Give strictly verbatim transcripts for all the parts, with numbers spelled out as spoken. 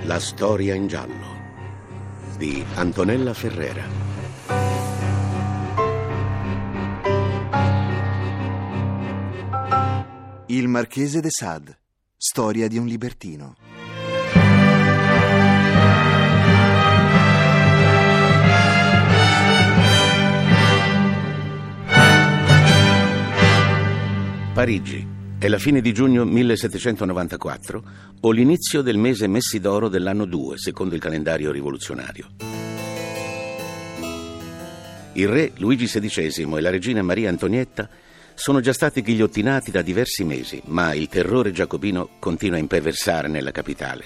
La storia in giallo di Antonella Ferrera. Il Marchese de Sade, storia di un libertino. Parigi. È la fine di giugno millesettecentonovantaquattro o l'inizio del mese Messidoro dell'anno due, secondo il calendario rivoluzionario. Il re Luigi sedicesimo e la regina Maria Antonietta sono già stati ghigliottinati da diversi mesi, ma il terrore giacobino continua a imperversare nella capitale.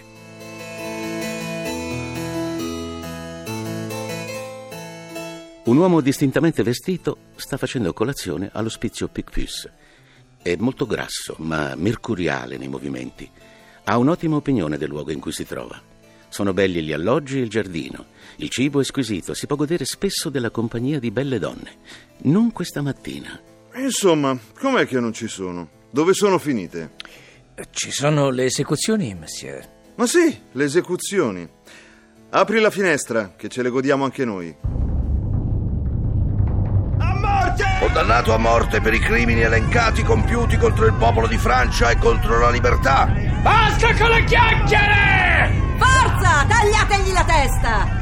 Un uomo distintamente vestito sta facendo colazione all'ospizio Picpus. È molto grasso, ma mercuriale nei movimenti. Ha un'ottima opinione del luogo in cui si trova. Sono belli gli alloggi e il giardino. Il cibo è squisito, si può godere spesso della compagnia di belle donne. Non questa mattina. Insomma, com'è che non ci sono? Dove sono finite? Ci sono le esecuzioni, monsieur. Ma sì, le esecuzioni. Apri la finestra, che ce le godiamo anche noi. Condannato a morte per i crimini elencati compiuti contro il popolo di Francia e contro la libertà. Basta con le chiacchiere! Forza, tagliategli la testa!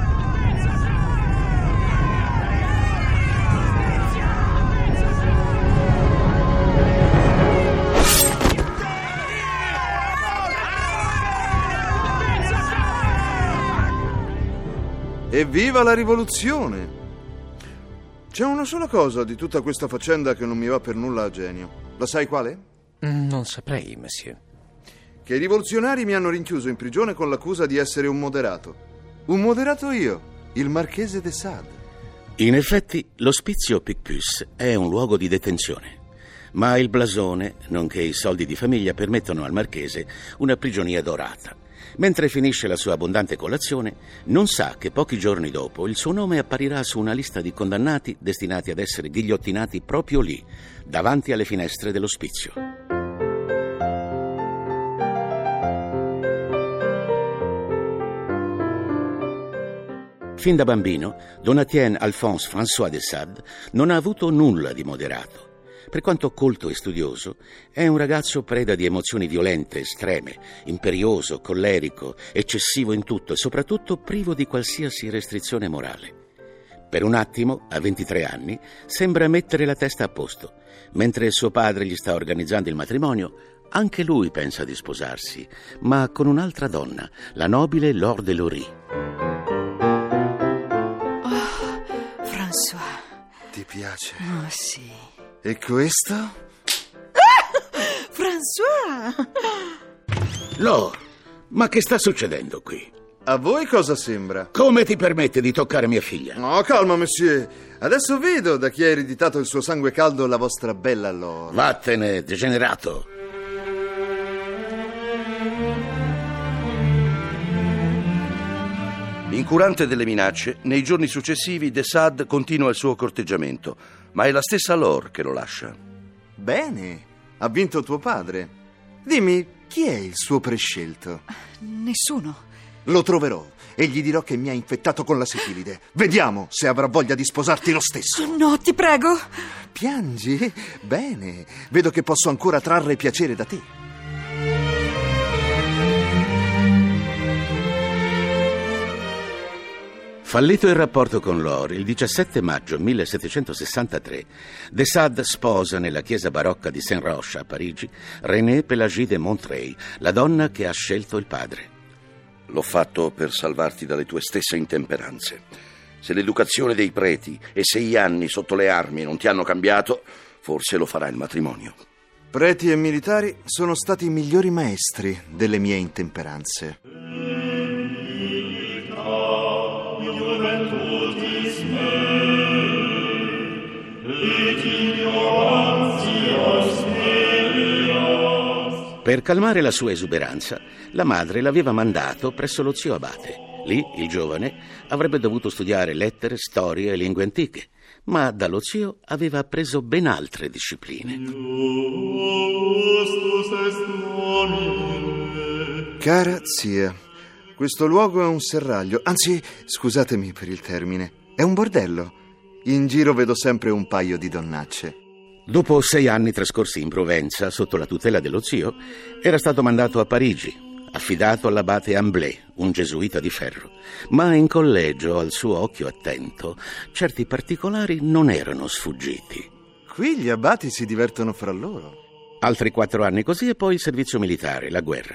Evviva la rivoluzione! C'è una sola cosa di tutta questa faccenda che non mi va per nulla a genio. La sai quale? Non saprei, monsieur. Che i rivoluzionari mi hanno rinchiuso in prigione con l'accusa di essere un moderato. Un moderato io, il Marchese de Sade. In effetti, l'ospizio Picpus è un luogo di detenzione. Ma il blasone, nonché i soldi di famiglia, permettono al marchese una prigionia dorata. Mentre finisce la sua abbondante colazione, non sa che pochi giorni dopo il suo nome apparirà su una lista di condannati destinati ad essere ghigliottinati proprio lì, davanti alle finestre dell'ospizio. Fin da bambino, Donatien Alphonse François de Sade non ha avuto nulla di moderato. Per quanto colto e studioso, è un ragazzo preda di emozioni violente, estreme, imperioso, collerico, eccessivo in tutto e soprattutto privo di qualsiasi restrizione morale. Per un attimo, a ventitré anni, sembra mettere la testa a posto. Mentre suo padre gli sta organizzando il matrimonio, anche lui pensa di sposarsi, ma con un'altra donna, la nobile Laure de Lorry. Oh, François. Ti piace? Oh, sì. E questo? Ah! François! Laure, ma che sta succedendo qui? A voi cosa sembra? Come ti permette di toccare mia figlia? No, calma, monsieur. Adesso vedo da chi ha ereditato il suo sangue caldo la vostra bella Laure. Vattene, degenerato. Incurante delle minacce, nei giorni successivi de Sade continua il suo corteggiamento, ma è la stessa Laure che lo lascia. Bene, ha vinto tuo padre. Dimmi, chi è il suo prescelto? Nessuno. Lo troverò e gli dirò che mi ha infettato con la sifilide. Vediamo se avrà voglia di sposarti lo stesso. No, ti prego. Piangi? Bene, vedo che posso ancora trarre piacere da te. Fallito il rapporto con Laure, il diciassette maggio millesettecentosessantatré, de Sade sposa nella chiesa barocca di Saint-Roch a Parigi Renée Pélagie de Montreuil, la donna che ha scelto il padre. L'ho fatto per salvarti dalle tue stesse intemperanze. Se l'educazione dei preti e sei anni sotto le armi non ti hanno cambiato, forse lo farà il matrimonio. Preti e militari sono stati i migliori maestri delle mie intemperanze. Per calmare la sua esuberanza, la madre l'aveva mandato presso lo zio abate. Lì il giovane avrebbe dovuto studiare lettere, storie e lingue antiche, ma dallo zio aveva appreso ben altre discipline. Cara zia, Questo luogo è un serraglio, anzi, scusatemi per il termine, è un bordello. In giro vedo sempre un paio di donnacce. Dopo sei anni trascorsi in Provenza sotto la tutela dello zio, era stato mandato a Parigi, affidato all'abate Amblé, un gesuita di ferro. Ma in collegio, al suo occhio attento, certi particolari non erano sfuggiti. Qui gli abati si divertono fra loro. Altri quattro anni così e poi il servizio militare, la guerra.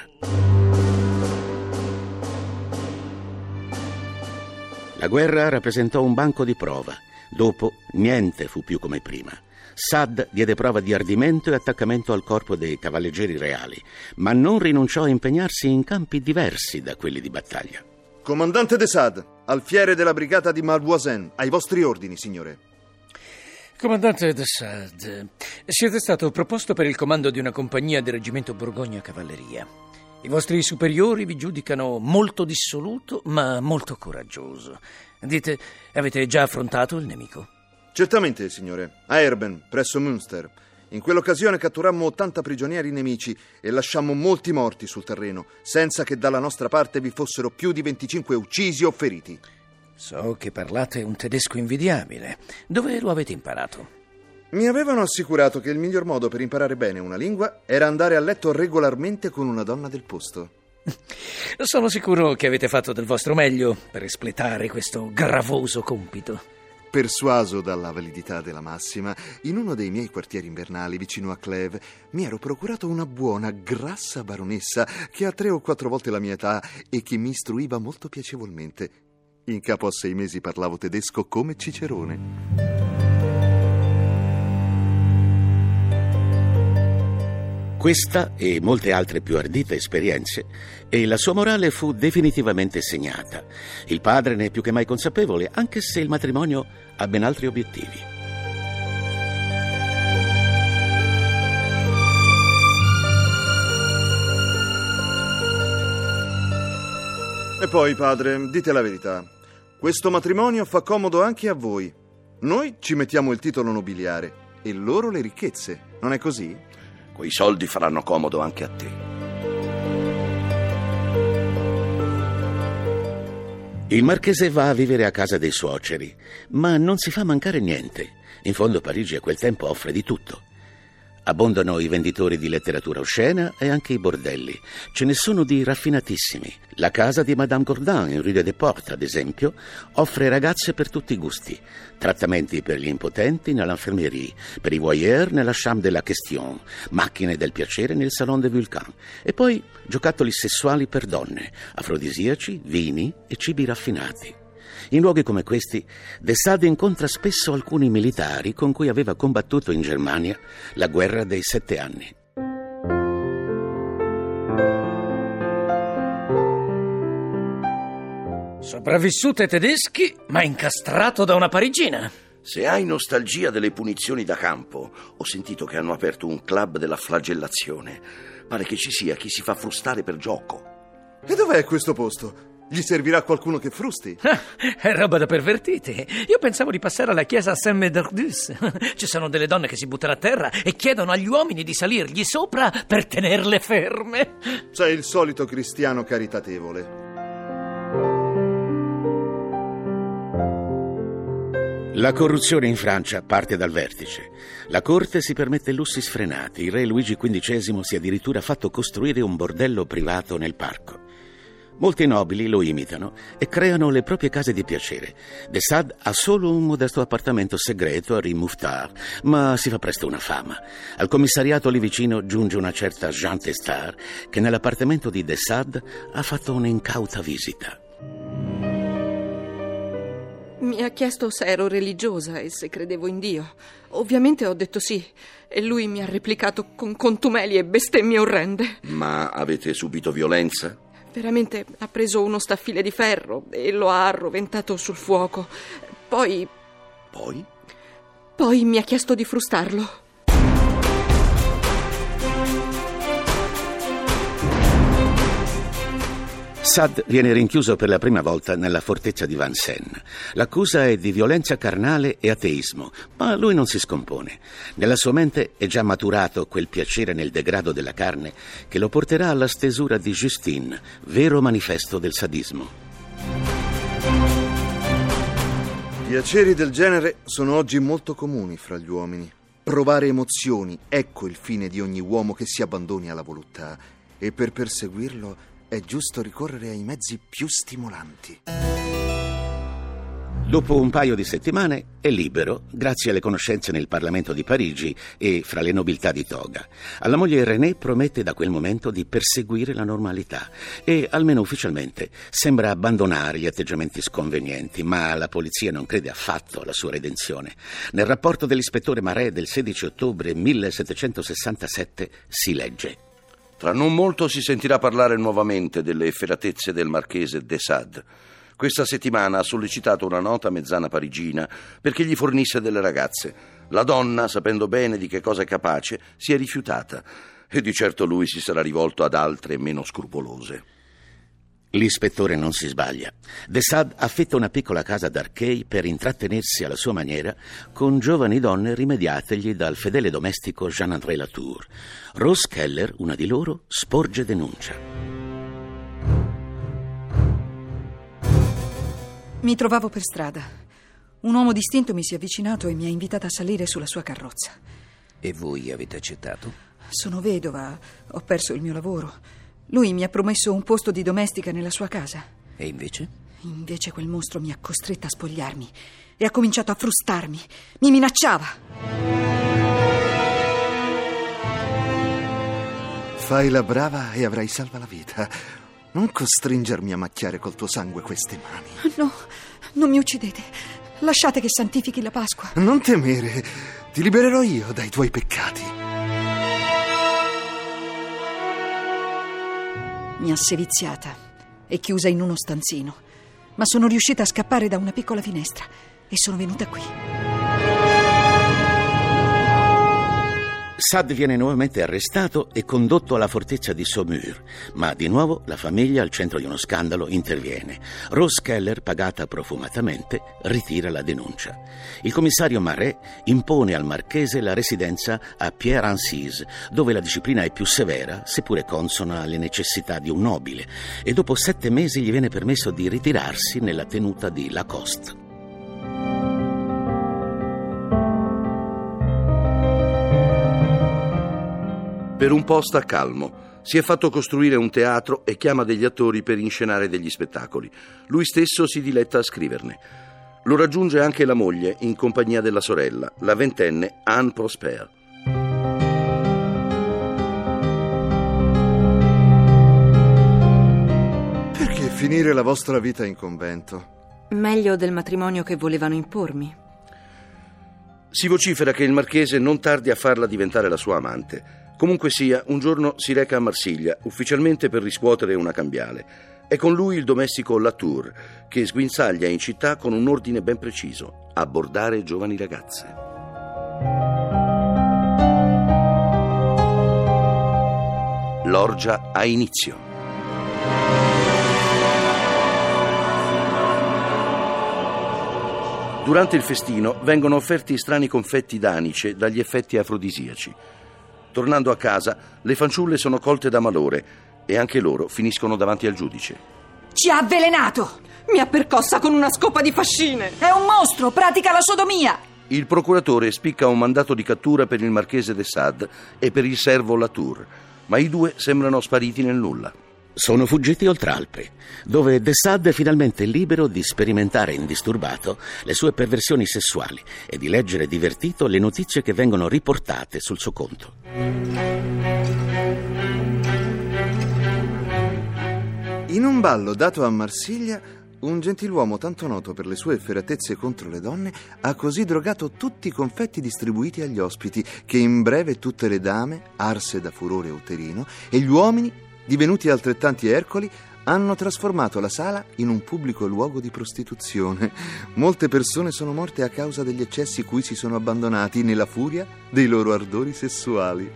La guerra rappresentò un banco di prova. Dopo, niente fu più come prima. Saad diede prova di ardimento e attaccamento al corpo dei cavalleggeri reali, ma non rinunciò a impegnarsi in campi diversi da quelli di battaglia. Comandante de Sade, alfiere della brigata di Malvoisin, ai vostri ordini, signore. Comandante de Sade, siete stato proposto per il comando di una compagnia del reggimento Borgogna Cavalleria. I vostri superiori vi giudicano molto dissoluto, ma molto coraggioso. Dite, avete già affrontato il nemico? Certamente, signore. A Erben, presso Münster. In quell'occasione catturammo ottanta prigionieri nemici e lasciammo molti morti sul terreno, senza che dalla nostra parte vi fossero più di venticinque uccisi o feriti. So che parlate un tedesco invidiabile. Dove lo avete imparato? Mi avevano assicurato che il miglior modo per imparare bene una lingua era andare a letto regolarmente con una donna del posto. Sono sicuro che avete fatto del vostro meglio per espletare questo gravoso compito. Persuaso dalla validità della massima, in uno dei miei quartieri invernali vicino a Clèves mi ero procurato una buona, grassa baronessa che ha tre o quattro volte la mia età e che mi istruiva molto piacevolmente. In capo a sei mesi parlavo tedesco come Cicerone. Questa e molte altre più ardite esperienze, e la sua morale fu definitivamente segnata. Il padre ne è più che mai consapevole, anche se il matrimonio ha ben altri obiettivi. E poi, padre, dite la verità. Questo matrimonio fa comodo anche a voi. Noi ci mettiamo il titolo nobiliare e loro le ricchezze, non è così? Quei soldi faranno comodo anche a te. Il marchese va a vivere a casa dei suoceri, ma non si fa mancare niente. In fondo Parigi a quel tempo offre di tutto. Abbondano i venditori di letteratura oscena e anche i bordelli. Ce ne sono di raffinatissimi. La casa di Madame Gordin in Rue des Portes, ad esempio, offre ragazze per tutti i gusti. Trattamenti per gli impotenti nell'infermerie, per i voyeur nella chambre de la question, macchine del piacere nel salon de Vulcan. E poi giocattoli sessuali per donne, afrodisiaci, vini e cibi raffinati. In luoghi come questi, de Sade incontra spesso alcuni militari con cui aveva combattuto in Germania la guerra dei sette anni. Sopravvissuto ai tedeschi, ma incastrato da una parigina. Se hai nostalgia delle punizioni da campo, ho sentito che hanno aperto un club della flagellazione. Pare che ci sia chi si fa frustare per gioco. E dov'è questo posto? Gli servirà qualcuno che frusti? Ah, è roba da pervertiti. Io pensavo di passare alla chiesa Saint-Médardus. Ci sono delle donne che si buttano a terra e chiedono agli uomini di salirgli sopra per tenerle ferme. Sei il solito cristiano caritatevole. La corruzione in Francia parte dal vertice. La corte si permette lussi sfrenati. Il re Luigi quindicesimo si è addirittura fatto costruire un bordello privato nel parco. Molti nobili lo imitano e creano le proprie case di piacere. De Sade ha solo un modesto appartamento segreto a Rue Mouffetard, ma si fa presto una fama. Al commissariato lì vicino giunge una certa Jean Testard, che nell'appartamento di De Sade ha fatto un'incauta visita. Mi ha chiesto se ero religiosa e se credevo in Dio. Ovviamente ho detto sì, e lui mi ha replicato con contumeli e bestemmie orrende. Ma avete subito violenza? Veramente ha preso uno staffile di ferro e lo ha arroventato sul fuoco. Poi... Poi? Poi mi ha chiesto di frustarlo. Sade viene rinchiuso per la prima volta nella fortezza di Vincennes. L'accusa è di violenza carnale e ateismo, ma lui non si scompone. Nella sua mente è già maturato quel piacere nel degrado della carne che lo porterà alla stesura di Justine, vero manifesto del sadismo. Piaceri del genere sono oggi molto comuni fra gli uomini. Provare emozioni, ecco il fine di ogni uomo che si abbandoni alla voluttà, e per perseguirlo è giusto ricorrere ai mezzi più stimolanti. Dopo un paio di settimane è libero, grazie alle conoscenze nel Parlamento di Parigi e fra le nobiltà di toga. Alla moglie René promette da quel momento di perseguire la normalità e, almeno ufficialmente, sembra abbandonare gli atteggiamenti sconvenienti, ma la polizia non crede affatto alla sua redenzione. Nel rapporto dell'ispettore Marais del sedici ottobre millesettecentosessantasette si legge: Tra non molto si sentirà parlare nuovamente delle efferatezze del marchese de Sade. Questa settimana ha sollecitato una nota mezzana parigina perché gli fornisse delle ragazze. La donna, sapendo bene di che cosa è capace, si è rifiutata e di certo lui si sarà rivolto ad altre meno scrupolose. L'ispettore non si sbaglia. De Sade affitta una piccola casa ad Arcueil per intrattenersi alla sua maniera con giovani donne rimediategli dal fedele domestico Jean-André Latour. Rose Keller, una di loro, sporge denuncia. Mi trovavo per strada. Un uomo distinto mi si è avvicinato e mi ha invitata a salire sulla sua carrozza. E voi avete accettato? Sono vedova, ho perso il mio lavoro. Lui mi ha promesso un posto di domestica nella sua casa. E invece? Invece quel mostro mi ha costretta a spogliarmi e ha cominciato a frustarmi. Mi minacciava. Fai la brava e avrai salva la vita. Non costringermi a macchiare col tuo sangue queste mani. No, non mi uccidete. Lasciate che santifichi la Pasqua. Non temere, ti libererò io dai tuoi peccati. Mi ha seviziata e chiusa in uno stanzino, ma sono riuscita a scappare da una piccola finestra e sono venuta qui. Sade viene nuovamente arrestato e condotto alla fortezza di Saumur, ma di nuovo la famiglia, al centro di uno scandalo, interviene. Rose Keller, pagata profumatamente, ritira la denuncia. Il commissario Marais impone al marchese la residenza a Pierre-Encise, dove la disciplina è più severa, seppure consona alle necessità di un nobile, e dopo sette mesi gli viene permesso di ritirarsi nella tenuta di Lacoste. Per un po' sta calmo. Si è fatto costruire un teatro e chiama degli attori per inscenare degli spettacoli. Lui stesso si diletta a scriverne. Lo raggiunge anche la moglie in compagnia della sorella, la ventenne Anne Prosper. Perché finire la vostra vita in convento? Meglio del matrimonio che volevano impormi. Si vocifera che il marchese non tardi a farla diventare la sua amante. Comunque sia, un giorno si reca a Marsiglia, ufficialmente per riscuotere una cambiale. È con lui il domestico Latour, che sguinzaglia in città con un ordine ben preciso: abbordare giovani ragazze. L'orgia ha inizio. Durante il festino vengono offerti strani confetti d'anice dagli effetti afrodisiaci. Tornando a casa, le fanciulle sono colte da malore e anche loro finiscono davanti al giudice. Ci ha avvelenato! Mi ha percossa con una scopa di fascine! È un mostro, pratica la sodomia! Il procuratore spicca un mandato di cattura per il marchese de Sade e per il servo Latour, ma i due sembrano spariti nel nulla. Sono fuggiti oltre Alpi, dove de Sade è finalmente libero di sperimentare indisturbato le sue perversioni sessuali e di leggere divertito le notizie che vengono riportate sul suo conto. In un ballo dato a Marsiglia, un gentiluomo tanto noto per le sue efferatezze contro le donne ha così drogato tutti i confetti distribuiti agli ospiti che in breve tutte le dame, arse da furore uterino, e gli uomini, divenuti altrettanti Ercoli, hanno trasformato la sala in un pubblico luogo di prostituzione. Molte persone sono morte a causa degli eccessi cui si sono abbandonati nella furia dei loro ardori sessuali.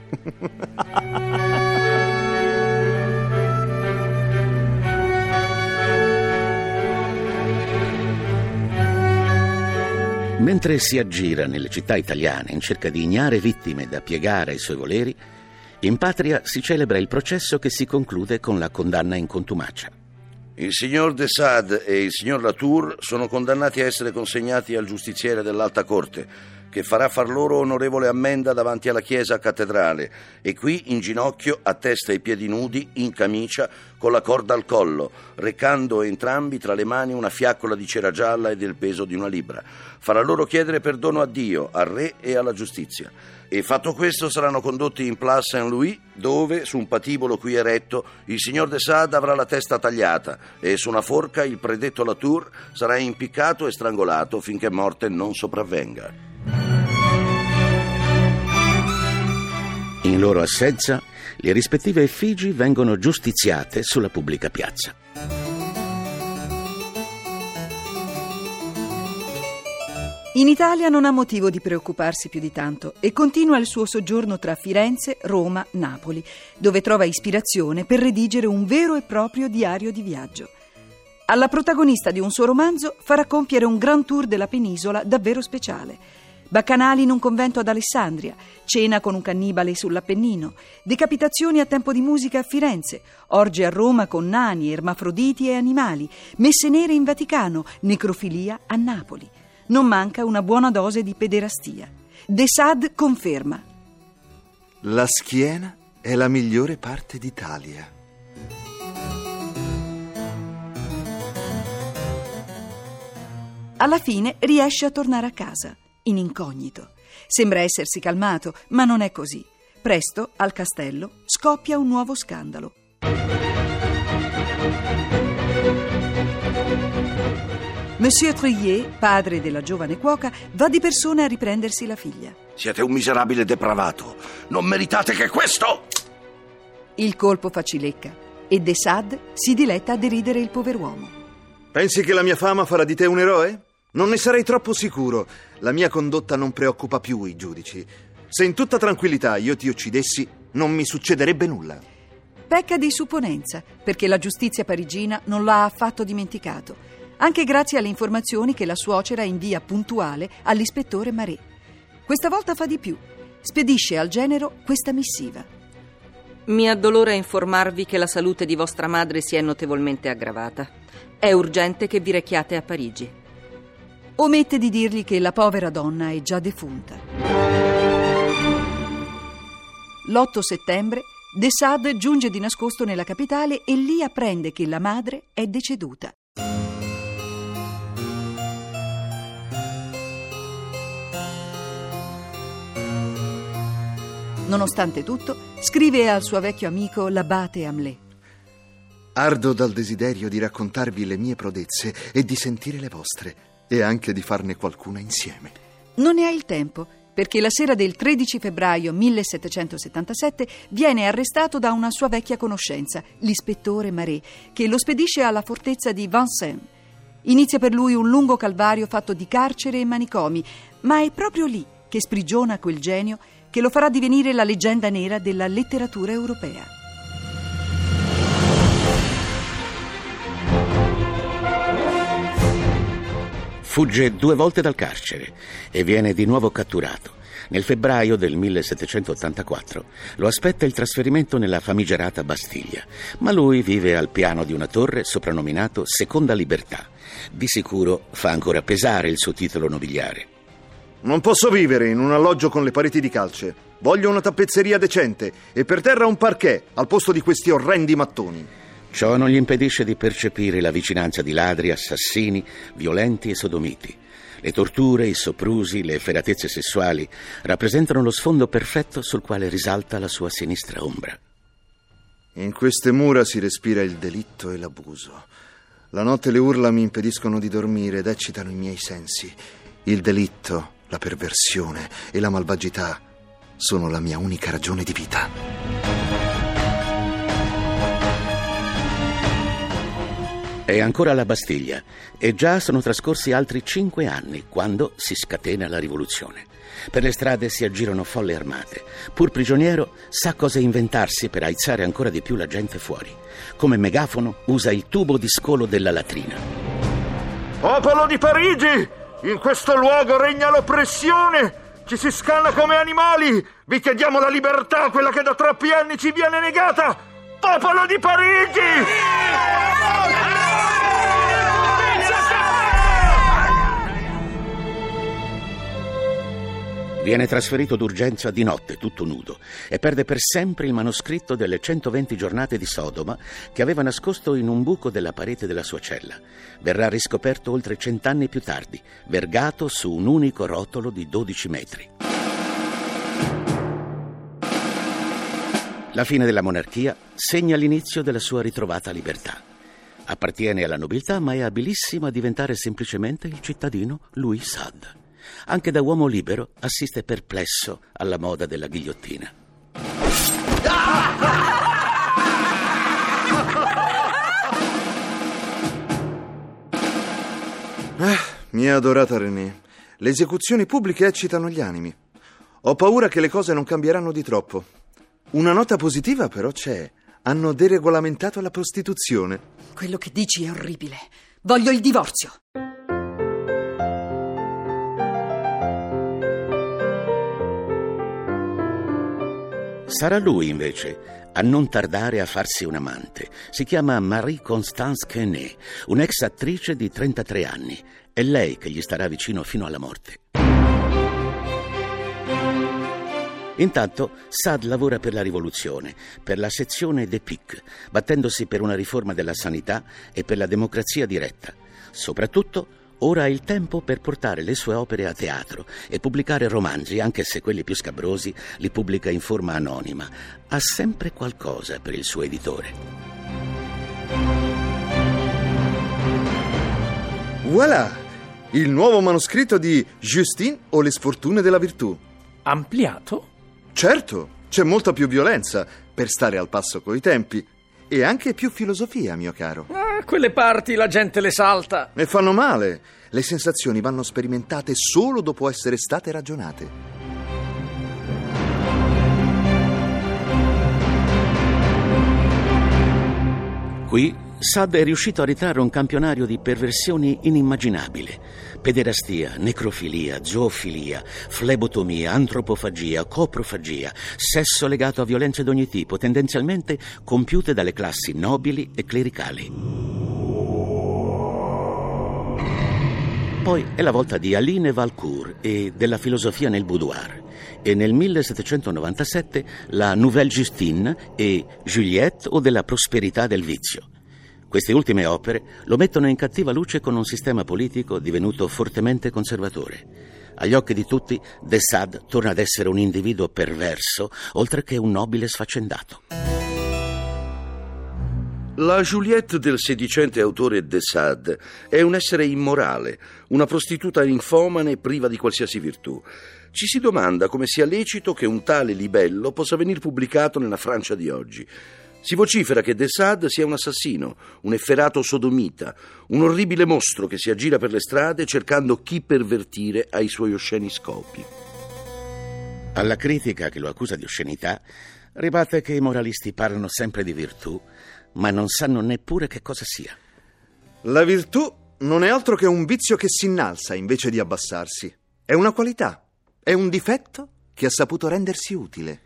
Mentre si aggira nelle città italiane in cerca di ignare vittime da piegare ai suoi voleri, in patria si celebra il processo che si conclude con la condanna in contumacia. Il signor de Sade e il signor Latour sono condannati a essere consegnati al giustiziere dell'Alta Corte, che farà far loro onorevole ammenda davanti alla chiesa cattedrale, e qui in ginocchio, a testa e piedi nudi, in camicia, con la corda al collo, recando entrambi tra le mani una fiaccola di cera gialla e del peso di una libra. Farà loro chiedere perdono a Dio, al re e alla giustizia. E fatto questo saranno condotti in Place Saint-Louis, dove, su un patibolo qui eretto, il signor de Sade avrà la testa tagliata e su una forca il predetto Latour sarà impiccato e strangolato finché morte non sopravvenga. In loro assenza, le rispettive effigi vengono giustiziate sulla pubblica piazza. In Italia non ha motivo di preoccuparsi più di tanto e continua il suo soggiorno tra Firenze, Roma, Napoli, dove trova ispirazione per redigere un vero e proprio diario di viaggio. Alla protagonista di un suo romanzo farà compiere un grand tour della penisola davvero speciale. Baccanali in un convento ad Alessandria, cena con un cannibale sull'Appennino, decapitazioni a tempo di musica a Firenze, orge a Roma con nani, ermafroditi e animali, messe nere in Vaticano, necrofilia a Napoli. Non manca una buona dose di pederastia. De Sade conferma: la schiena è la migliore parte d'Italia. Alla fine riesce a tornare a casa, in incognito. Sembra essersi calmato, ma non è così. Presto, al castello, scoppia un nuovo scandalo. Monsieur Treuillet, padre della giovane cuoca, va di persona a riprendersi la figlia. Siete un miserabile depravato. Non meritate che questo... Il colpo fa cilecca e De Sade si diletta a deridere il pover'uomo. Pensi che la mia fama farà di te un eroe? Non ne sarei troppo sicuro. La mia condotta non preoccupa più i giudici. Se in tutta tranquillità io ti uccidessi, non mi succederebbe nulla. Pecca di supponenza, perché la giustizia parigina non l'ha affatto dimenticato, anche grazie alle informazioni che la suocera invia puntuale all'ispettore Marais. Questa volta fa di più. Spedisce al genero questa missiva. Mi addolora informarvi che la salute di vostra madre si è notevolmente aggravata. È urgente che vi rechiate a Parigi. Omette di dirgli che la povera donna è già defunta. L'otto settembre De Sade giunge di nascosto nella capitale e lì apprende che la madre è deceduta. Nonostante tutto, scrive al suo vecchio amico l'abate Hamlet: ardo dal desiderio di raccontarvi le mie prodezze e di sentire le vostre, e anche di farne qualcuna insieme. Non ne ha il tempo, perché la sera del tredici febbraio millesettecentosettantasette viene arrestato da una sua vecchia conoscenza, l'ispettore Marais, che lo spedisce alla fortezza di Vincennes. Inizia per lui un lungo calvario fatto di carcere e manicomi, ma è proprio lì che sprigiona quel genio che lo farà divenire la leggenda nera della letteratura europea. Fugge due volte dal carcere e viene di nuovo catturato. Nel febbraio del millesettecentottantaquattro lo aspetta il trasferimento nella famigerata Bastiglia, ma lui vive al piano di una torre soprannominato Seconda Libertà. Di sicuro fa ancora pesare il suo titolo nobiliare. Non posso vivere in un alloggio con le pareti di calce. Voglio una tappezzeria decente e per terra un parquet al posto di questi orrendi mattoni. Ciò non gli impedisce di percepire la vicinanza di ladri, assassini, violenti e sodomiti. Le torture, i soprusi, le efferatezze sessuali rappresentano lo sfondo perfetto sul quale risalta la sua sinistra ombra. In queste mura si respira il delitto e l'abuso. La notte le urla mi impediscono di dormire ed eccitano i miei sensi. Il delitto, la perversione e la malvagità sono la mia unica ragione di vita. È ancora alla Bastiglia e già sono trascorsi altri cinque anni quando si scatena la rivoluzione. Per le strade si aggirano folle armate. Pur prigioniero, sa cosa inventarsi per aizzare ancora di più la gente fuori. Come megafono usa il tubo di scolo della latrina. Popolo di Parigi! In questo luogo regna l'oppressione. Ci si scanna come animali. Vi chiediamo la libertà, quella che da troppi anni ci viene negata. Popolo di Parigi! Viene trasferito d'urgenza di notte, tutto nudo, e perde per sempre il manoscritto delle centoventi giornate di Sodoma che aveva nascosto in un buco della parete della sua cella. Verrà riscoperto oltre cent'anni più tardi, vergato su un unico rotolo di dodici metri. La fine della monarchia segna l'inizio della sua ritrovata libertà. Appartiene alla nobiltà, ma è abilissimo a diventare semplicemente il cittadino Louis Sade. Anche da uomo libero assiste perplesso alla moda della ghigliottina. Ah, mia adorata Renée, le esecuzioni pubbliche eccitano gli animi. Ho paura che le cose non cambieranno di troppo. Una nota positiva però c'è. Hanno deregolamentato la prostituzione. Quello che dici è orribile. Voglio il divorzio. Sarà lui, invece, a non tardare a farsi un amante. Si chiama Marie-Constance Quesnay, un'ex attrice di trentatré anni. È lei che gli starà vicino fino alla morte. Intanto Sade lavora per la rivoluzione, per la sezione des P I C, battendosi per una riforma della sanità e per la democrazia diretta. Soprattutto, ora ha il tempo per portare le sue opere a teatro e pubblicare romanzi, anche se quelli più scabrosi li pubblica in forma anonima. Ha sempre qualcosa per il suo editore. Voilà! Il nuovo manoscritto di Justine o le sfortune della virtù. Ampliato? Certo, c'è molta più violenza per stare al passo coi tempi. E anche più filosofia, mio caro. Ah, quelle parti la gente le salta. E fanno male. Le sensazioni vanno sperimentate solo dopo essere state ragionate. Qui Sade è riuscito a ritrarre un campionario di perversioni inimmaginabili. Pederastia, necrofilia, zoofilia, flebotomia, antropofagia, coprofagia, sesso legato a violenze d'ogni tipo, tendenzialmente compiute dalle classi nobili e clericali. Poi è la volta di Aline Valcourt e della filosofia nel boudoir. E nel millesettecentonovantasette la Nouvelle Justine e Juliette o della prosperità del vizio. Queste ultime opere lo mettono in cattiva luce con un sistema politico divenuto fortemente conservatore. Agli occhi di tutti, de Sade torna ad essere un individuo perverso, oltre che un nobile sfaccendato. La Juliette del sedicente autore de Sade è un essere immorale, una prostituta infomane priva di qualsiasi virtù. Ci si domanda come sia lecito che un tale libello possa venir pubblicato nella Francia di oggi. Si vocifera che de Sade sia un assassino, un efferato sodomita, un orribile mostro che si aggira per le strade cercando chi pervertire ai suoi osceni scopi. Alla critica che lo accusa di oscenità, ribatte che i moralisti parlano sempre di virtù, ma non sanno neppure che cosa sia. La virtù non è altro che un vizio che si innalza invece di abbassarsi. È una qualità, è un difetto che ha saputo rendersi utile.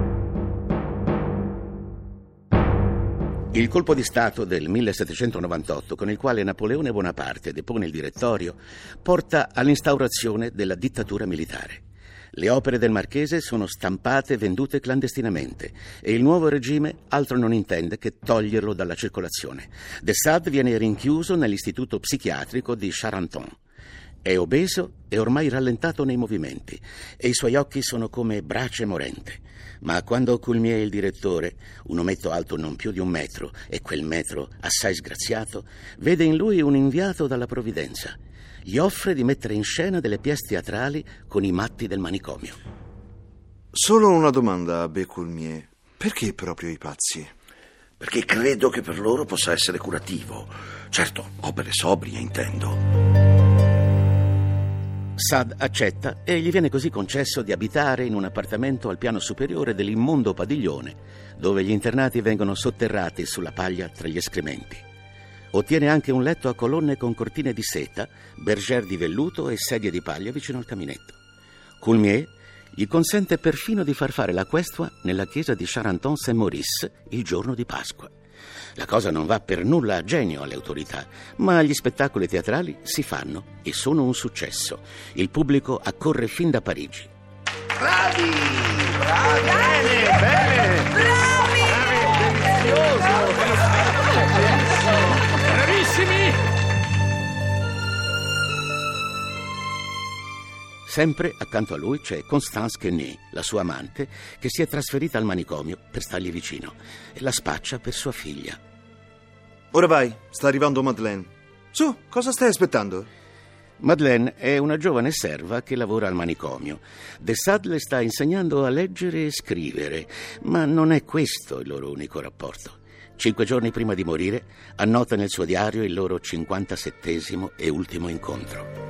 Il colpo di Stato del millesettecentonovantotto, con il quale Napoleone Bonaparte depone il Direttorio, porta all'instaurazione della dittatura militare. Le opere del Marchese sono stampate e vendute clandestinamente e il nuovo regime altro non intende che toglierlo dalla circolazione. De Sade viene rinchiuso nell'istituto psichiatrico di Charenton. È obeso e ormai rallentato nei movimenti e i suoi occhi sono come brace morente. Ma quando Coulmier, il direttore, un ometto alto non più di un metro e quel metro assai sgraziato, vede in lui un inviato dalla provvidenza, gli offre di mettere in scena delle pièce teatrali con i matti del manicomio. Solo una domanda, Abbé Coulmier. Perché proprio i pazzi? Perché credo che per loro possa essere curativo. Certo, opere sobrie intendo. Sade accetta e gli viene così concesso di abitare in un appartamento al piano superiore dell'immondo padiglione, dove gli internati vengono sotterrati sulla paglia tra gli escrementi. Ottiene anche un letto a colonne con cortine di seta, bergère di velluto e sedie di paglia vicino al caminetto. Coulmier gli consente perfino di far fare la questua nella chiesa di Charenton-Saint-Maurice il giorno di Pasqua. La cosa non va per nulla a genio alle autorità, ma gli spettacoli teatrali si fanno e sono un successo. Il pubblico accorre fin da Parigi. Bravi! Bravi! Bene, bene! Bravi! Delizioso! Bravissimi! Sempre accanto a lui c'è Constance Quesnay, la sua amante, che si è trasferita al manicomio per stargli vicino e la spaccia per sua figlia. Ora vai, sta arrivando Madeleine. Su, cosa stai aspettando? Madeleine è una giovane serva che lavora al manicomio. De Sade le sta insegnando a leggere e scrivere, ma non è questo il loro unico rapporto. Cinque giorni prima di morire, annota nel suo diario il loro cinquantasettesimo e ultimo incontro.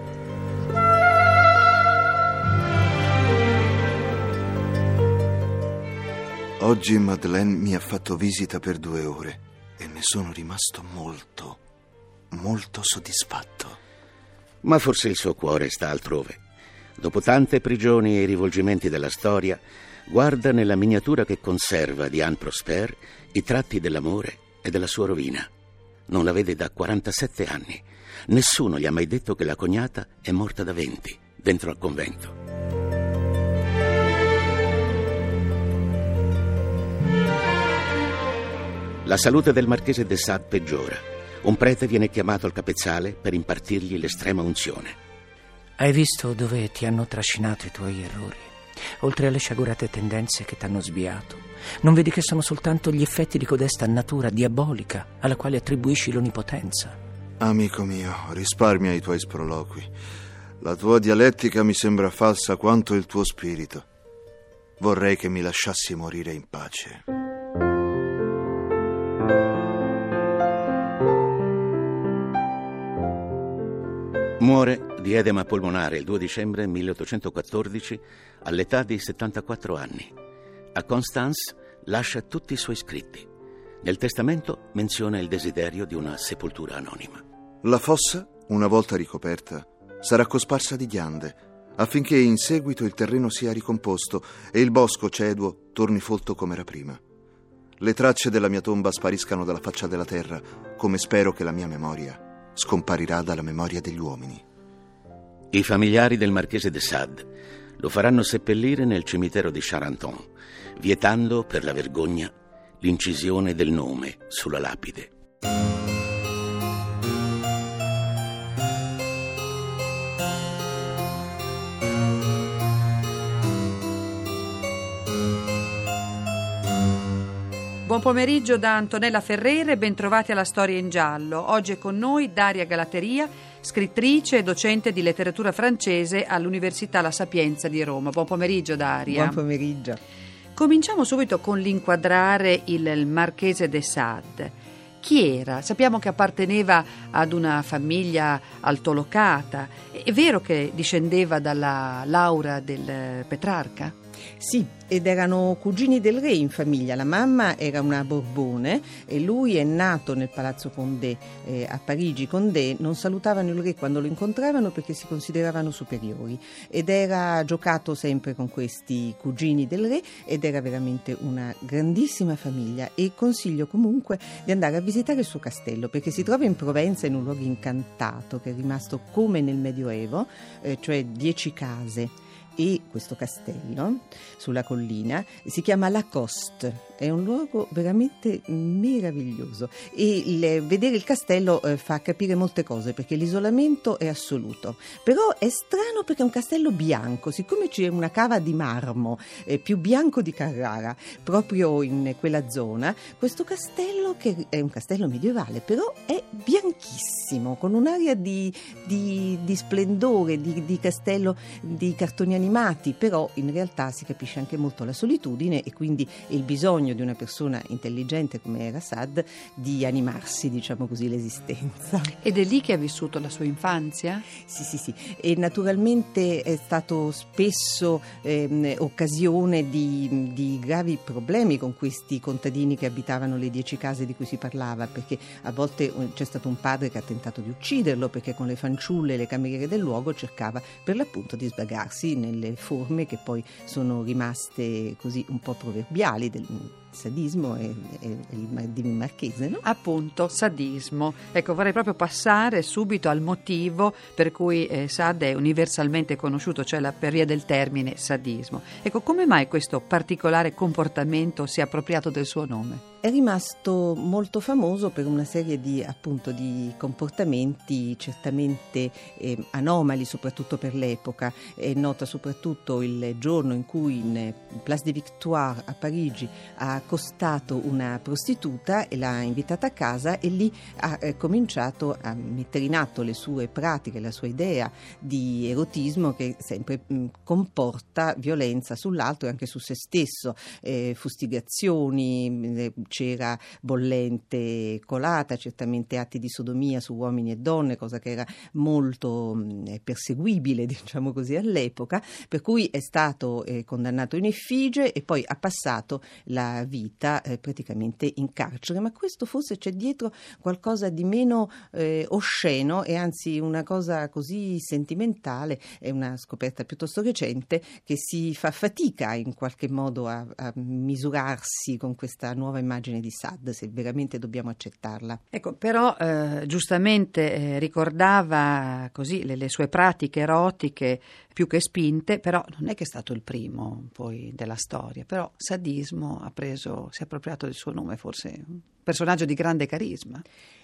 Oggi Madeleine mi ha fatto visita per due ore e ne sono rimasto molto, molto soddisfatto. Ma forse il suo cuore sta altrove. Dopo tante prigioni e rivolgimenti della storia, guarda nella miniatura che conserva di Anne Prosper i tratti dell'amore e della sua rovina. Non la vede da quarantasette anni. Nessuno gli ha mai detto che la cognata è morta da venti, dentro al convento. La salute del marchese de Sade peggiora. Un prete viene chiamato al capezzale per impartirgli l'estrema unzione. Hai visto dove ti hanno trascinato i tuoi errori? Oltre alle sciagurate tendenze che t'hanno sviato, non vedi che sono soltanto gli effetti di codesta natura diabolica alla quale attribuisci l'onnipotenza? Amico mio, risparmia i tuoi sproloqui. La tua dialettica mi sembra falsa quanto il tuo spirito. Vorrei che mi lasciassi morire in pace. Muore di edema polmonare il due dicembre milleottocentoquattordici all'età di settantaquattro anni. A Constance lascia tutti i suoi scritti. Nel testamento menziona il desiderio di una sepoltura anonima. La fossa, una volta ricoperta, sarà cosparsa di ghiande, affinché in seguito il terreno sia ricomposto e il bosco ceduo torni folto come era prima. Le tracce della mia tomba spariscano dalla faccia della terra, come spero che la mia memoria scomparirà dalla memoria degli uomini. I familiari del marchese de Sade lo faranno seppellire nel cimitero di Charenton, vietando per la vergogna l'incisione del nome sulla lapide. Buon pomeriggio da Antonella Ferrere, bentrovati alla Storia in Giallo. Oggi è con noi Daria Galateria, scrittrice e docente di letteratura francese all'Università La Sapienza di Roma. Buon pomeriggio Daria. Buon pomeriggio. Cominciamo subito con l'inquadrare il, il marchese de Sade. Chi era? Sappiamo che apparteneva ad una famiglia altolocata. È vero che discendeva dalla Laura del Petrarca? Sì, ed erano cugini del re in famiglia. La mamma era una Borbone e lui è nato nel palazzo Condé eh, a Parigi. Condé non salutavano il re quando lo incontravano perché si consideravano superiori, ed era giocato sempre con questi cugini del re ed era veramente una grandissima famiglia. E consiglio comunque di andare a visitare il suo castello, perché si trova in Provenza, in un luogo incantato che è rimasto come nel Medioevo, eh, cioè dieci case. E questo castello sulla collina si chiama La Coste, è un luogo veramente meraviglioso e il, vedere il castello eh, fa capire molte cose, perché l'isolamento è assoluto, però è strano perché è un castello bianco, siccome c'è una cava di marmo eh, più bianco di Carrara proprio in quella zona. Questo castello, che è un castello medievale, però è bianchissimo, con un'aria di, di, di splendore, di, di castello di cartoni animati animati, però in realtà si capisce anche molto la solitudine e quindi il bisogno di una persona intelligente come era Saad di animarsi, diciamo così, l'esistenza. Ed è lì che ha vissuto la sua infanzia? Sì, sì, sì. E naturalmente è stato spesso ehm, occasione di, di gravi problemi con questi contadini che abitavano le dieci case di cui si parlava, perché a volte c'è stato un padre che ha tentato di ucciderlo perché con le fanciulle e le cameriere del luogo cercava per l'appunto di sbagarsi nelle forme che poi sono rimaste così un po' proverbiali del sadismo e, e, e il di Marchese, no? Appunto, sadismo. Ecco, vorrei proprio passare subito al motivo per cui eh, Saad è universalmente conosciuto, cioè la, per via del termine sadismo. Ecco, come mai questo particolare comportamento si è appropriato del suo nome? È rimasto molto famoso per una serie di, appunto, di comportamenti certamente eh, anomali, soprattutto per l'epoca. È nota soprattutto il giorno in cui in Place des Victoires a Parigi ha accostato una prostituta e l'ha invitata a casa, e lì ha eh, cominciato a mettere in atto le sue pratiche, la sua idea di erotismo che sempre mh, comporta violenza sull'altro e anche su se stesso, eh, fustigazioni, eh, cera bollente colata, certamente atti di sodomia su uomini e donne, cosa che era molto mh, perseguibile, diciamo così, all'epoca, per cui è stato eh, condannato in effigie e poi ha passato la vita eh, praticamente in carcere. Ma questo forse c'è dietro qualcosa di meno eh, osceno e anzi una cosa così sentimentale, è una scoperta piuttosto recente, che si fa fatica in qualche modo a, a misurarsi con questa nuova immagine di Saad, se veramente dobbiamo accettarla. Ecco, però eh, giustamente eh, ricordava così le, le sue pratiche erotiche più che spinte, però non è che è stato il primo poi della storia, però sadismo ha preso, si è appropriato del suo nome, forse un personaggio di grande carisma.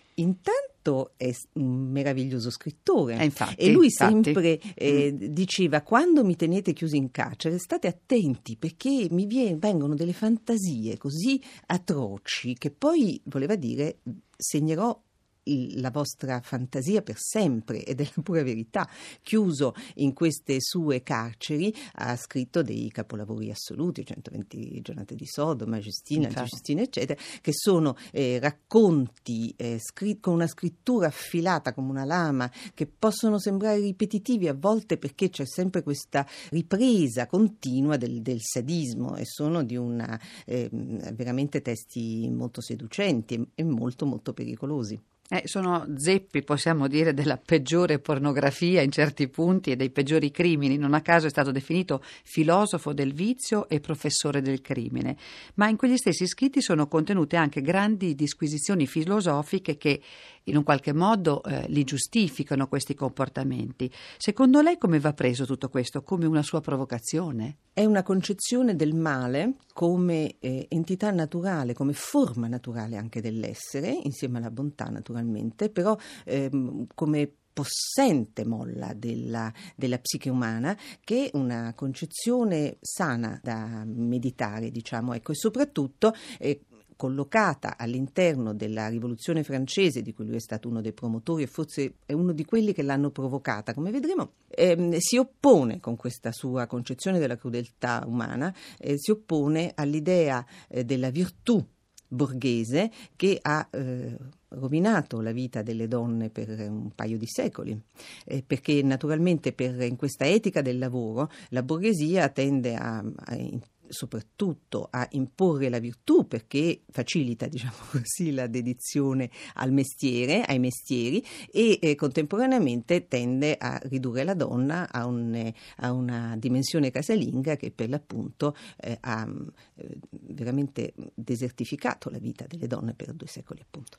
Intanto è un meraviglioso scrittore, eh, infatti, e lui infatti. sempre eh, mm. diceva: quando mi tenete chiusi in carcere state attenti, perché mi vien- vengono delle fantasie così atroci che poi, voleva dire, segnerò la vostra fantasia per sempre, ed è la pura verità. Chiuso in queste sue carceri ha scritto dei capolavori assoluti, centoventi giornate di Sodoma, Giustina, Antigiustina, eccetera, che sono eh, racconti eh, scritti con una scrittura affilata come una lama, che possono sembrare ripetitivi a volte perché c'è sempre questa ripresa continua del, del sadismo, e sono di una eh, veramente testi molto seducenti e, e molto molto pericolosi. Eh, sono zeppi, possiamo dire, della peggiore pornografia in certi punti e dei peggiori crimini. Non a caso è stato definito filosofo del vizio e professore del crimine. Ma in quegli stessi scritti sono contenute anche grandi disquisizioni filosofiche che in un qualche modo eh, li giustificano, questi comportamenti. Secondo lei come va preso tutto questo? Come una sua provocazione? È una concezione del male come eh, entità naturale, come forma naturale anche dell'essere, insieme alla bontà naturalmente, però ehm, come possente molla della, della psiche umana, che è una concezione sana da meditare, diciamo, ecco, e soprattutto eh, collocata all'interno della rivoluzione francese, di cui lui è stato uno dei promotori e forse è uno di quelli che l'hanno provocata, come vedremo, ehm, si oppone con questa sua concezione della crudeltà umana, eh, si oppone all'idea eh, della virtù borghese che ha eh, rovinato la vita delle donne per un paio di secoli, eh, perché naturalmente per, in questa etica del lavoro la borghesia tende a, a soprattutto a imporre la virtù, perché facilita, diciamo così, la dedizione al mestiere, ai mestieri, e eh, contemporaneamente tende a ridurre la donna a, un, a una dimensione casalinga che per l'appunto eh, ha eh, veramente desertificato la vita delle donne per due secoli, appunto.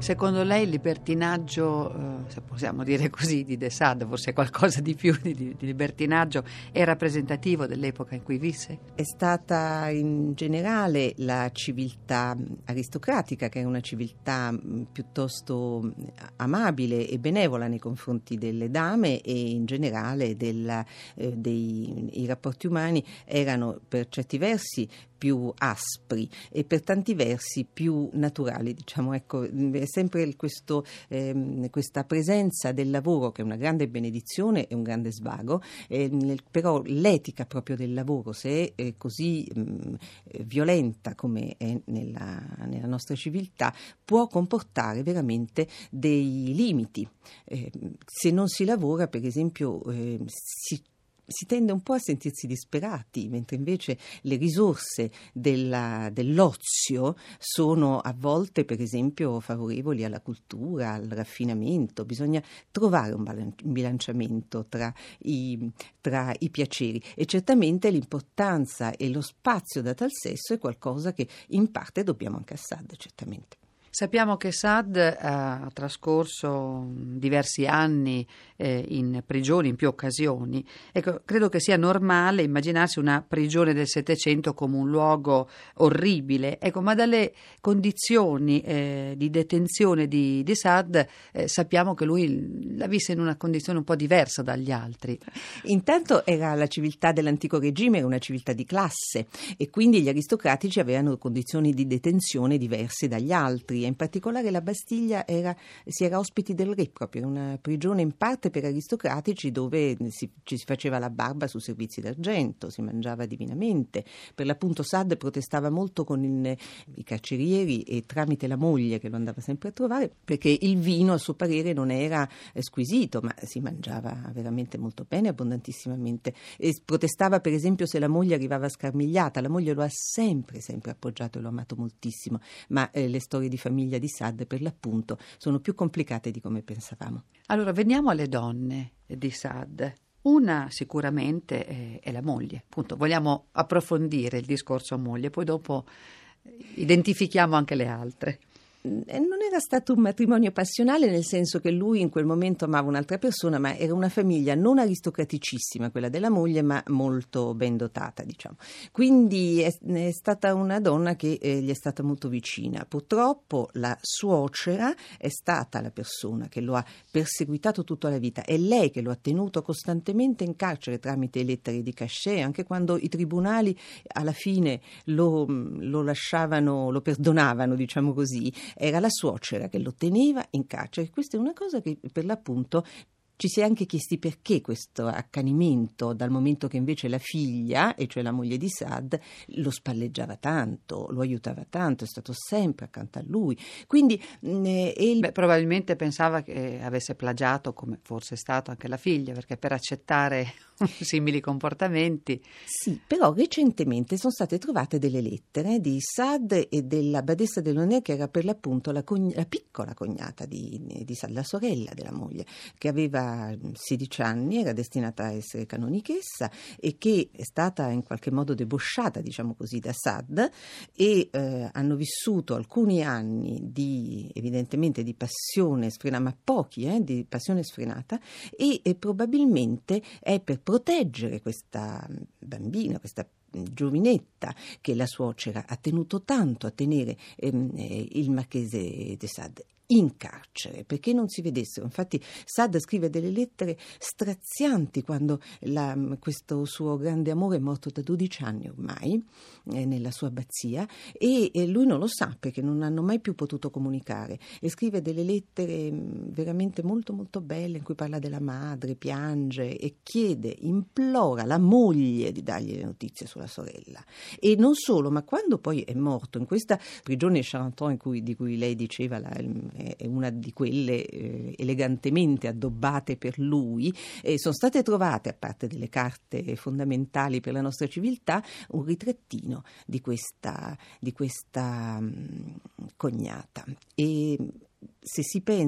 Secondo lei il libertinaggio, eh, se possiamo dire così, di de Sade, forse qualcosa di più di, di libertinaggio, è rappresentativo dell'epoca in cui visse? È stata in generale la civiltà aristocratica, che è una civiltà mh, piuttosto amabile e benevola nei confronti delle dame, e in generale della, eh, dei, i rapporti umani erano per certi versi più aspri e per tanti versi più naturali, diciamo. Ecco, è sempre questo, ehm, questa presenza del lavoro, che è una grande benedizione e un grande svago, eh, nel, però l'etica proprio del lavoro, se è così mh, violenta come è nella, nella nostra civiltà, può comportare veramente dei limiti. Eh, se non si lavora, per esempio, eh, si si tende un po' a sentirsi disperati, mentre invece le risorse della, dell'ozio sono a volte, per esempio, favorevoli alla cultura, al raffinamento. Bisogna trovare un bilanciamento tra i, tra i piaceri, e certamente l'importanza e lo spazio dato al sesso è qualcosa che in parte dobbiamo anche a Sade, certamente. Sappiamo che Sade ha trascorso diversi anni eh, in prigione in più occasioni. Ecco, credo che sia normale immaginarsi una prigione del Settecento come un luogo orribile. Ecco, ma dalle condizioni eh, di detenzione di, di Sade eh, sappiamo che lui la visse in una condizione un po' diversa dagli altri. Intanto era la civiltà dell'antico regime, era una civiltà di classe, e quindi gli aristocratici avevano condizioni di detenzione diverse dagli altri. In particolare la Bastiglia era, si era ospiti del re, proprio una prigione in parte per aristocratici, dove si, ci si faceva la barba su servizi d'argento, si mangiava divinamente. Per l'appunto Sade protestava molto con il, i carcerieri e tramite la moglie, che lo andava sempre a trovare, perché il vino a suo parere non era squisito, ma si mangiava veramente molto bene, abbondantissimamente. E protestava per esempio se la moglie arrivava scarmigliata. La moglie lo ha sempre sempre appoggiato e lo ha amato moltissimo, ma eh, le storie di famiglia di Sade, per l'appunto, sono più complicate di come pensavamo. Allora, veniamo alle donne di Sade. Una sicuramente è, è la moglie. Appunto, vogliamo approfondire il discorso moglie, poi dopo identifichiamo anche le altre. Non era stato un matrimonio passionale, nel senso che lui in quel momento amava un'altra persona, ma era una famiglia non aristocraticissima, quella della moglie, ma molto ben dotata, diciamo. Quindi è, è stata una donna che eh, gli è stata molto vicina. Purtroppo la suocera è stata la persona che lo ha perseguitato tutta la vita. È lei che lo ha tenuto costantemente in carcere tramite lettere di cachet, anche quando i tribunali alla fine lo, lo lasciavano, lo perdonavano, diciamo così. Era la suocera che lo teneva in carcere. Questa è una cosa che per l'appunto ci si è anche chiesti perché questo accanimento, dal momento che invece la figlia, e cioè la moglie di Sade, lo spalleggiava tanto, lo aiutava tanto, è stato sempre accanto a lui. Quindi eh, il... Beh, probabilmente pensava che avesse plagiato, come forse è stato anche la figlia, perché per accettare simili comportamenti. Sì, però recentemente sono state trovate delle lettere di Sade e della badessa Delaunay, che era per l'appunto la, cogn- la piccola cognata di, di Sade, la sorella della moglie, che aveva sedici anni, era destinata a essere canonichessa e che è stata in qualche modo debosciata, diciamo così, da Sade, e eh, hanno vissuto alcuni anni di, evidentemente, di passione sfrenata, ma pochi, eh, di passione sfrenata, e, e probabilmente è per proteggere questa bambina, questa giovinetta, che la suocera ha tenuto tanto a tenere ehm, eh, il marchese de Sade in carcere, perché non si vedessero. Infatti Sade scrive delle lettere strazianti quando la, questo suo grande amore è morto da dodici anni ormai eh, nella sua abbazia, e, e lui non lo sa perché non hanno mai più potuto comunicare, e scrive delle lettere veramente molto molto belle in cui parla della madre, piange e chiede, implora la moglie di dargli le notizie sulla sorella. E non solo, ma quando poi è morto in questa prigione Charenton in cui, di cui lei diceva la, è una di quelle eh, elegantemente addobbate per lui, e sono state trovate, a parte delle carte fondamentali per la nostra civiltà, un ritrattino di questa, di questa mh, cognata. E se si pensa a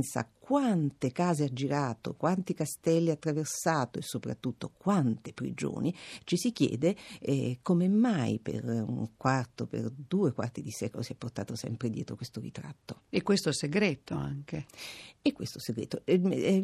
quante case ha girato, quanti castelli ha attraversato e soprattutto quante prigioni, ci si chiede eh, come mai per un quarto, per due quarti di secolo si è portato sempre dietro questo ritratto. E questo segreto anche. E questo segreto. Eh,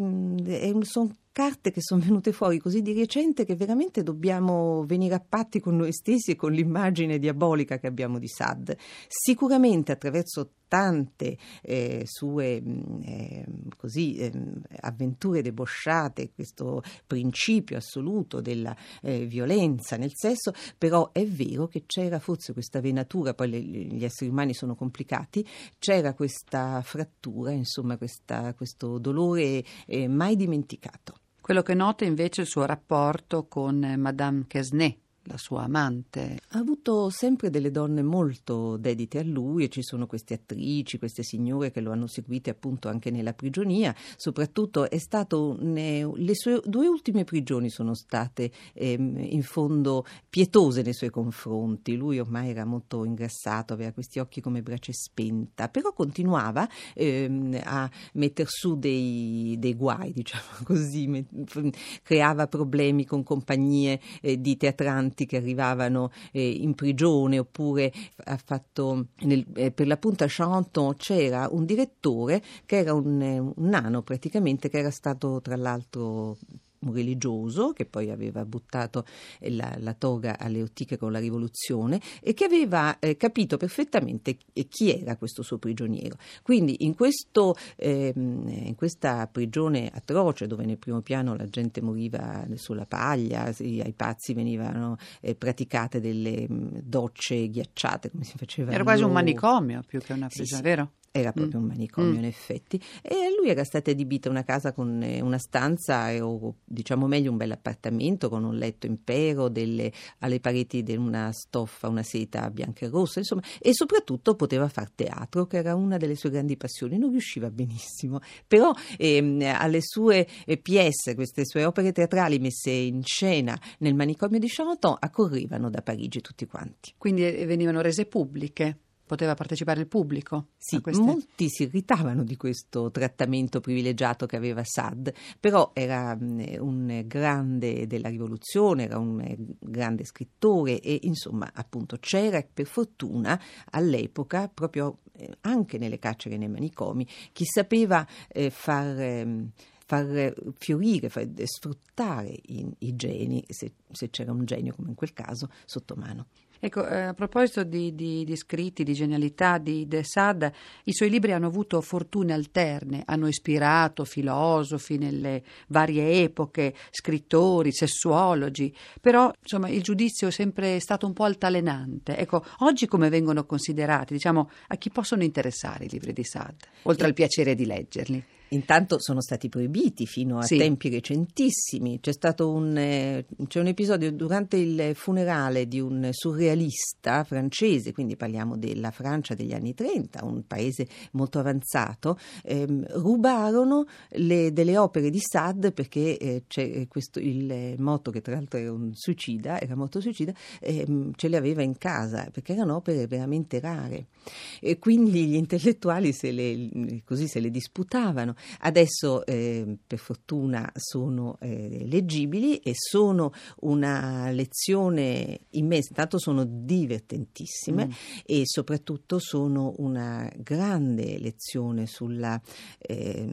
eh, eh, sono carte che sono venute fuori così di recente che veramente dobbiamo venire a patti con noi stessi e con l'immagine diabolica che abbiamo di Saad. Sicuramente attraverso tante eh, sue eh, così, eh, avventure debosciate, questo principio assoluto della eh, violenza nel sesso, però è vero che c'era forse questa venatura, poi le, gli esseri umani sono complicati, c'era questa frattura, insomma questa, questo dolore eh, mai dimenticato. Quello che nota invece è il suo rapporto con Madame Quesnay, la sua amante. Ha avuto sempre delle donne molto dedite a lui e ci sono queste attrici, queste signore che lo hanno seguito appunto anche nella prigionia. Soprattutto è stato ne, le sue due ultime prigioni sono state ehm, in fondo pietose nei suoi confronti. Lui ormai era molto ingrassato, aveva questi occhi come brace spenta, però continuava ehm, a metter su dei, dei guai, diciamo così, met, creava problemi con compagnie eh, di teatranti che arrivavano eh, in prigione, oppure ha fatto nel, eh, per l'appunto a Charenton c'era un direttore che era un, eh, un nano praticamente, che era stato tra l'altro un religioso che poi aveva buttato la, la toga alle ottiche con la rivoluzione e che aveva eh, capito perfettamente chi era questo suo prigioniero. Quindi in, questo, eh, in questa prigione atroce, dove nel primo piano la gente moriva sulla paglia, ai pazzi venivano eh, praticate delle mh, docce ghiacciate, come si faceva. Era quasi un manicomio più che una prigione, sì, sì. vero? Era proprio mm. un manicomio, mm. in effetti, e a lui era stata adibita una casa con una stanza o diciamo meglio un bel appartamento con un letto impero, delle, alle pareti di una stoffa, una seta bianca e rossa, insomma, e soprattutto poteva far teatro, che era una delle sue grandi passioni. Non riusciva benissimo, però ehm, alle sue eh, pièce, queste sue opere teatrali messe in scena nel manicomio di Charenton, accorrevano da Parigi tutti quanti. Quindi venivano rese pubbliche? Poteva partecipare il pubblico? Sì, queste... molti si irritavano di questo trattamento privilegiato che aveva Saad, però era mh, un grande della rivoluzione, era un eh, grande scrittore e insomma appunto c'era per fortuna all'epoca proprio eh, anche nelle carceri e nei manicomi chi sapeva eh, far... Eh, far fiorire, far sfruttare i, i geni, se, se c'era un genio come in quel caso, sotto mano. Ecco, eh, a proposito di, di, di scritti, di genialità di de Sade, i suoi libri hanno avuto fortune alterne, hanno ispirato filosofi nelle varie epoche, scrittori, sessuologi, però insomma il giudizio è sempre stato un po' altalenante. Ecco, oggi come vengono considerati? Diciamo, a chi possono interessare i libri di Sade, oltre al piacere di leggerli? Intanto sono stati proibiti fino a sì. tempi recentissimi. C'è stato un, eh, c'è un episodio durante il funerale di un surrealista francese, quindi parliamo della Francia degli anni trenta, un paese molto avanzato, ehm, rubarono le, delle opere di Sade perché eh, c'è questo, il morto, che tra l'altro era un suicida, era morto suicida, ehm, ce le aveva in casa perché erano opere veramente rare e quindi gli intellettuali se le, così se le disputavano. Adesso eh, per fortuna sono eh, leggibili e sono una lezione immensa, tanto sono divertentissime mm. e soprattutto sono una grande lezione sulla, eh,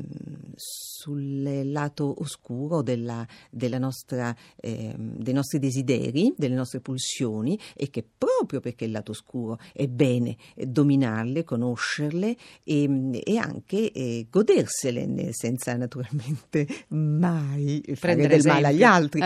sul lato oscuro della, della nostra, eh, dei nostri desideri, delle nostre pulsioni, e che proprio perché il lato oscuro è bene dominarle, conoscerle e, e anche eh, godersele, senza naturalmente mai prendere fare del esempio. male agli altri.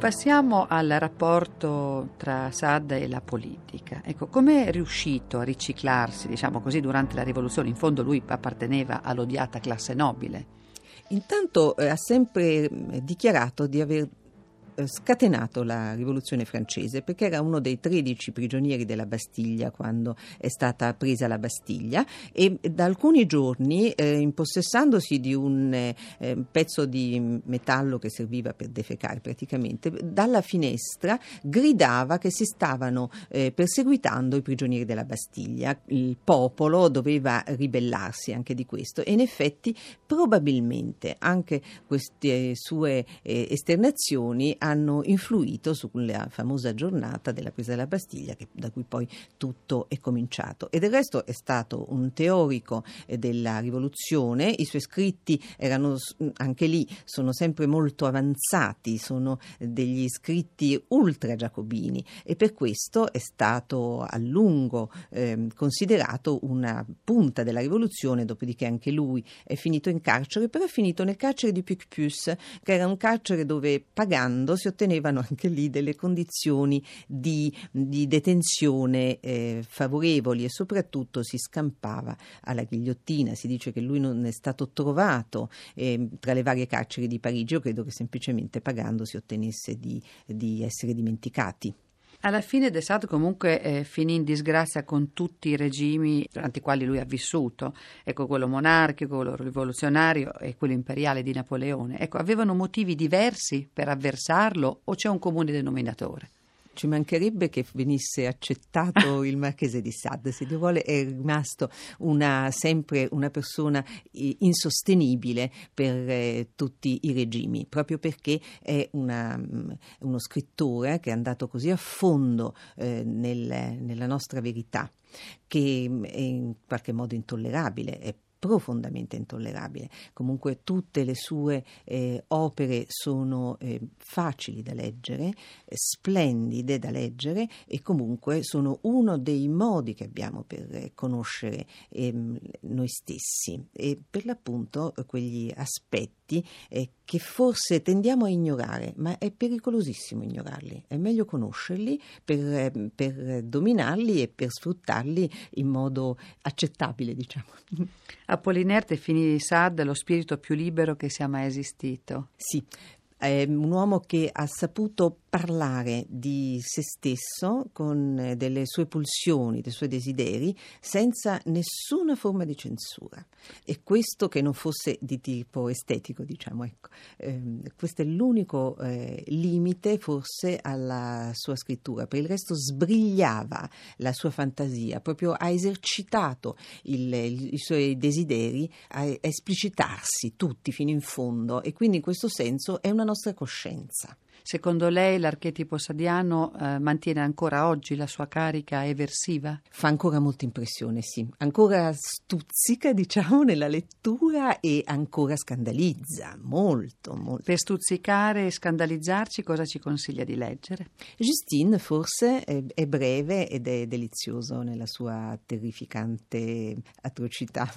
Passiamo al rapporto tra Saad e la politica. Ecco, come è riuscito a riciclarsi, diciamo così, durante la rivoluzione? In fondo lui apparteneva all'odiata classe nobile. Intanto eh, ha sempre dichiarato di aver scatenato la rivoluzione francese, perché era uno dei tredici prigionieri della Bastiglia quando è stata presa la Bastiglia, e da alcuni giorni eh, impossessandosi di un eh, pezzo di metallo che serviva per defecare praticamente, dalla finestra gridava che si stavano eh, perseguitando i prigionieri della Bastiglia. Il popolo doveva ribellarsi anche di questo, e in effetti probabilmente anche queste sue eh, esternazioni hanno influito sulla famosa giornata della presa della Bastiglia, che, da cui poi tutto è cominciato. E del resto è stato un teorico eh, della rivoluzione. I suoi scritti erano anche lì, sono sempre molto avanzati, sono degli scritti ultra giacobini, e per questo è stato a lungo eh, considerato una punta della rivoluzione. Dopodiché anche lui è finito in carcere, però è finito nel carcere di Picpus, che era un carcere dove, pagando, si ottenevano anche lì delle condizioni di, di detenzione eh, favorevoli, e soprattutto si scampava alla ghigliottina. Si dice che lui non è stato trovato eh, tra le varie carceri di Parigi. Io credo che semplicemente pagando si ottenesse di, di essere dimenticati. Alla fine de Saad comunque eh, finì in disgrazia con tutti i regimi durante i quali lui ha vissuto, ecco, quello monarchico, quello rivoluzionario e quello imperiale di Napoleone. Ecco, avevano motivi diversi per avversarlo, o c'è un comune denominatore? Ci mancherebbe che venisse accettato il Marchese di Sade. Se Dio vuole, è rimasto una, sempre una persona insostenibile per eh, tutti i regimi, proprio perché è una, uno scrittore che è andato così a fondo eh, nel, nella nostra verità, che è in qualche modo intollerabile, è profondamente intollerabile. Comunque tutte le sue eh, opere sono eh, facili da leggere, eh, splendide da leggere, e comunque sono uno dei modi che abbiamo per eh, conoscere eh, noi stessi, e per l'appunto eh, quegli aspetti eh, che forse tendiamo a ignorare, ma è pericolosissimo ignorarli. È meglio conoscerli per, eh, per dominarli e per sfruttarli in modo accettabile, diciamo. Apollinaire definì Saad lo spirito più libero che sia mai esistito. Sì, è un uomo che ha saputo parlare di se stesso con delle sue pulsioni, dei suoi desideri, senza nessuna forma di censura. E questo che non fosse di tipo estetico, diciamo, ecco. Eh, questo è l'unico eh, limite forse alla sua scrittura. Per il resto sbrigliava la sua fantasia, proprio ha esercitato il, il, i suoi desideri a, a esplicitarsi tutti fino in fondo, e quindi in questo senso è una nostra coscienza. Secondo lei l'archetipo sadiano eh, mantiene ancora oggi la sua carica eversiva? Fa ancora molta impressione, sì. Ancora stuzzica, diciamo, nella lettura, e ancora scandalizza, molto, molto. Per stuzzicare e scandalizzarci, cosa ci consiglia di leggere? Justine forse è, è breve ed è delizioso nella sua terrificante atrocità.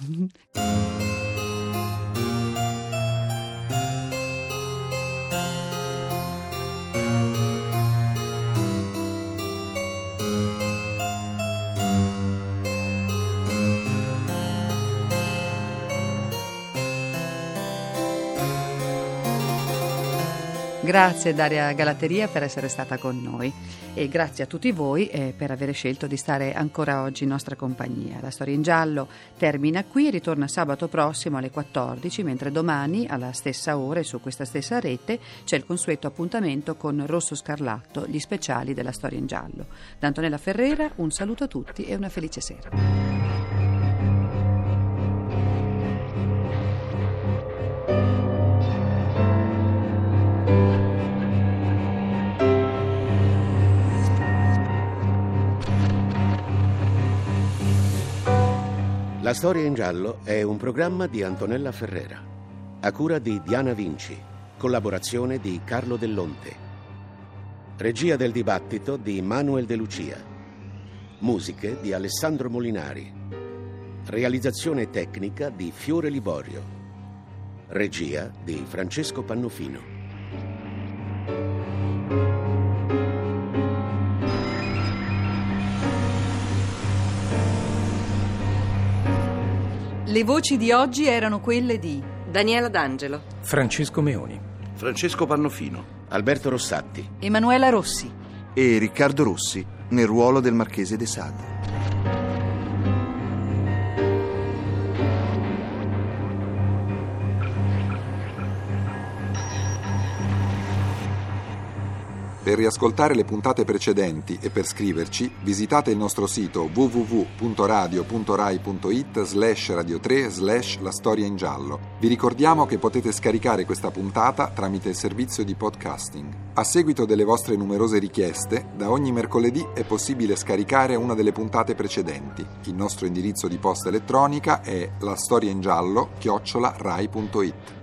Grazie Daria Galateria per essere stata con noi, e grazie a tutti voi eh, per aver scelto di stare ancora oggi in nostra compagnia. La Storia in Giallo termina qui e ritorna sabato prossimo alle quattordici, mentre domani alla stessa ora e su questa stessa rete c'è il consueto appuntamento con Rosso Scarlatto, gli speciali della Storia in Giallo. Da Antonella Ferrera un saluto a tutti e una felice sera. La Storia in Giallo è un programma di Antonella Ferrera, a cura di Diana Vinci, collaborazione di Carlo Dell'Onte, regia del dibattito di Manuel De Lucia, musiche di Alessandro Molinari, realizzazione tecnica di Fiore Liborio, regia di Francesco Pannofino. Le voci di oggi erano quelle di Daniela D'Angelo, Francesco Meoni, Francesco Pannofino, Alberto Rossatti, Emanuela Rossi. e Riccardo Rossi nel ruolo del Marchese de Sade. Per riascoltare le puntate precedenti e per scriverci, visitate il nostro sito w w w punto radio punto rai punto it slash radio tre slash la storia in giallo. Vi ricordiamo che potete scaricare questa puntata tramite il servizio di podcasting. A seguito delle vostre numerose richieste, da ogni mercoledì è possibile scaricare una delle puntate precedenti. Il nostro indirizzo di posta elettronica è la storia in giallo chiocciola rai punto it.